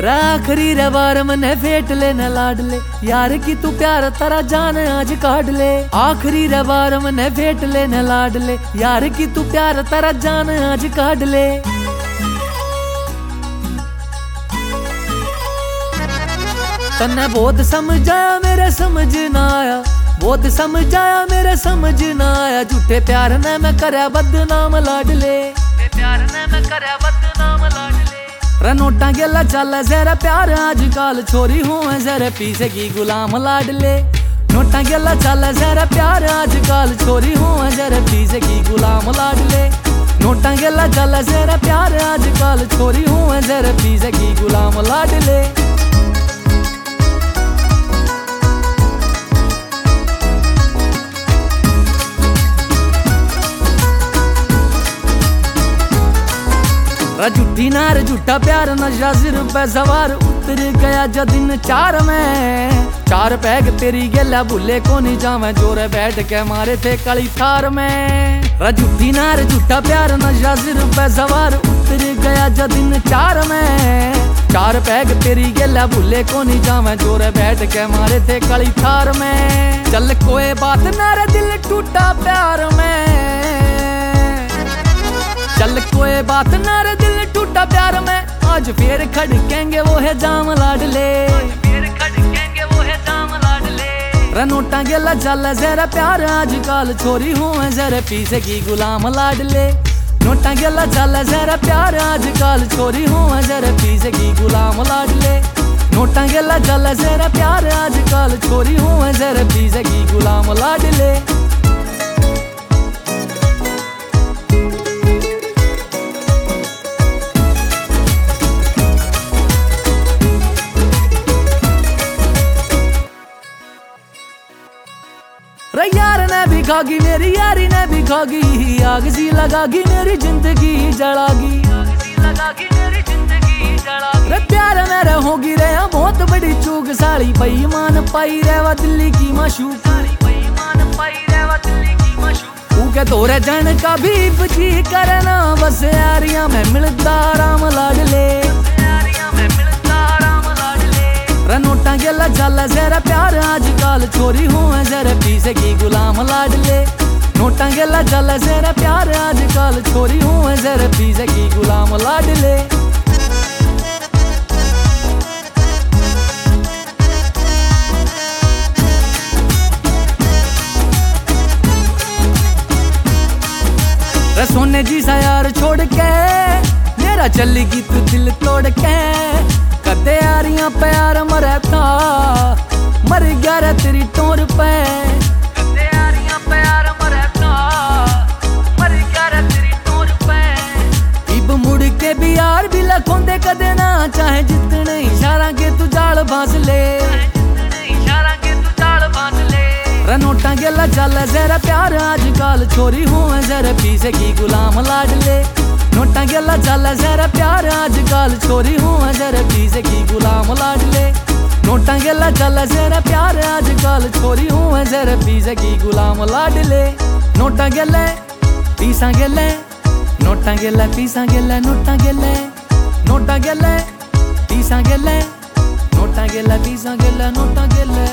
आखरी रे बार मने फेट ले न लाड ले, यार की तू प्यार तारा जान आज काट ले। आखरी रे बार मने फेट ले न लाड ले, यार की तू प्यार तारा जान आज काट ले। तन्ने बहुत समझाया मेरे समझ ना आया, बहुत समझाया मेरे समझ ना आया। झूठे प्यार ने मैं करया बदनाम लाडले, प्यार ने मैं करया बदनाम लाडले। नोटा गेला चल जरा प्यार आजकल छोरी हूँ जरा पीछे की गुलाम लाडले। नोटा गेला चल जरा प्यार आजकल छोरी हूँ जरा पीछे की गुलाम लाडले। नोटा गेला चल जरा प्यार आजकल छोरी हूँ जरा पीछे की गुलाम लाडले। झूठी नार झूठा प्यार नशा सिर पे सवार उतर गया जब दिन 4 में। 4 पैग तेरी गेला भूले को नहीं जावे, जोरे बैठ के मारे थे काली थार में। झूठी नार झूठा प्यार नशा सिर पे सवार उतर गया जब दिन 4 में। 4 पैग तेरी गेला भूले को नहीं जावे, जोरे बैठ के मारे थे काली थार में। चल कोई बात ना रे दिल टूटा प्यार में, चल कोई बात ना रे दिल टूटा प्यार में। आज फिर खड़केंगे वो है जाम लाडले, फिर खड़केंगे वो है जाम लाडले। नोटा गेला चल जरा प्यार आजकल छोरी हूँ जरा पीछे की गुलाम लाडले। नोटा गेला चल जरा प्यार आजकल छोरी हूँ जरा पीछे की गुलाम लाडले। नोटा गेला चल जरा प्यार आजकल छोरी हूँ जरा पीछे की गुलाम लाडले। यार ने भी खागी मेरी यारी ने भी खागी, आग सी लगागी मेरी जिंदगी जलागी, आग सी लगागी मेरी जिंदगी जलागी। रे प्यार में रहोगी रे बहुत बड़ी चूक साली, बेईमान पाई रेवा दिल्ली की माशूक, बेईमान पाई रेवा दिल्ली की माशूक। तू के तोरे जन का भी बची करना बस यारियां में मिलता राम लाडले, नोटा गेला चल जरा प्यार आजकल छोरी हूँ जरा पीछे की गुलाम लाडले। नोटा गेला चल जरा प्यार आजकल छोरी हूँ जरा पीछे की गुलाम लाडले। सोने जी सा यार छोड़ के मेरा चलेगी तू दिल तोड़ के। कदे यारियां प्यार मरे था मर गया रे तेरी टोर पे। कदे यारियां प्यार मरे था मर गया रे तेरी टोर पे। इब मुड़ के भी यार भी लखोंदे कदे ना, चाहे जितने इशारा के तू जाल फांस ले, इशारा के तू जाल फांस ले। नोटा गेला चल जरा प्यार आजकल छोरी हूँ जरा पीछे की गुलाम लाडले। नोटा गेला चल जरा प्यार आजकल छोरी हूँ जरा पीछे की गुलाम लाडले। नोटा गेला चल जरा प्यार आजकल छोरी हूँ जरा पीछे की गुलाम लाडले। नोटा गेले पीसा गेले, नोटा गेले पीसा गेले, नोटा गेले, नोटा गेले पीसा गेले, नोटा गेले पीसा गेले, नोटा गेले।